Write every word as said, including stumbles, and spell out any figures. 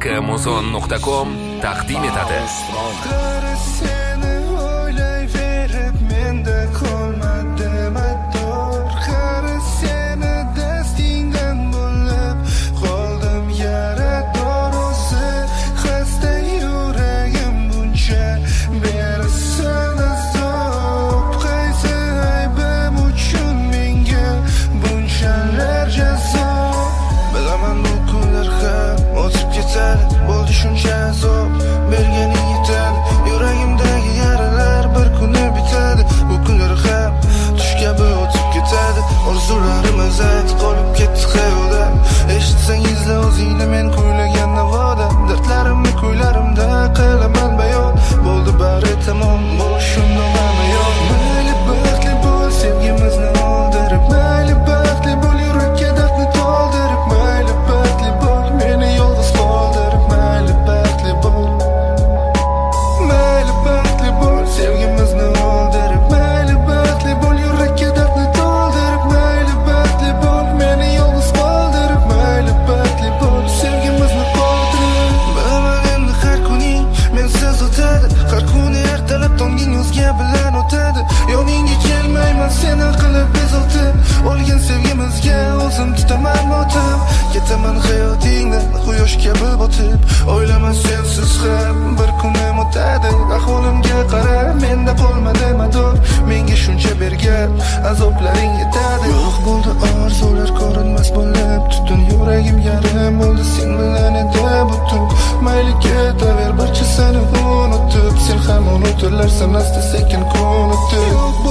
muzon nuqta com taqdim etadi. Seni o'ylayverib menda qolmadim ator. Qari seni dastingdan bo'lib qoldim yarador. O'zi xasta yuragim buncha bersin azob. Qaysi aybim uchun menga bunchalar jazo? Bilaman bu kunlar ham o'tib ketadi. Bo'ldi shuncha azob berganing yetadi. Yuragimdagi yaralar bir kuni bitadi. Bu kunlar ham tush kabi o'tib ketadi. Orzularimiz ayt qolib ketdi xayolda. Eshitsangizlar o'zingni men kuylagan navoda. Dardlarimni kuylarimda qilaman bayon. Bo'ldi bari tamom, bo'lishimda ma'yon. Mayli baxtli bo'l, sevgimizni oldirib. Mayli baxtli bo'l, yurakka dardni to'ldirib. Mayli baxtli bo'l, meni yolg'iz qoldirib. Mayli baxtli bo'l, mayli baxtli bo'l, sevgimizni oldirib. Mayli baxtli bo'l, yurakka dardni to'ldirib. Mayli baxtli bo'l, meni yolg'iz qoldirib. Mayli baxtli bo'l, sevgimizni qoldirib. Bilaman endi har kuning mensiz o'tadi. Har kuni ertalab tonging o'zga bilan o'tadi. Yoningga kelmayman seni qilib bezovtib. O'lgan sevgimizga o'zim tutaman motam. Ketaman hayotingdan quyosh kabi botib. O'ylaman sensiz ham bir kunim o'tadi. Ahvolimga qara, menda qolmadi mador. Menga shuncha bergan azoblaring yetadi. Yo'q bo'ldi orzular ko'rinmas bo'lib. Tutun yuragim yarim bo'ldi sen bilan edi butun. Mayli ketaver barchasini unutib. Sen ham unutirlarsan asta sekin kun o'tib.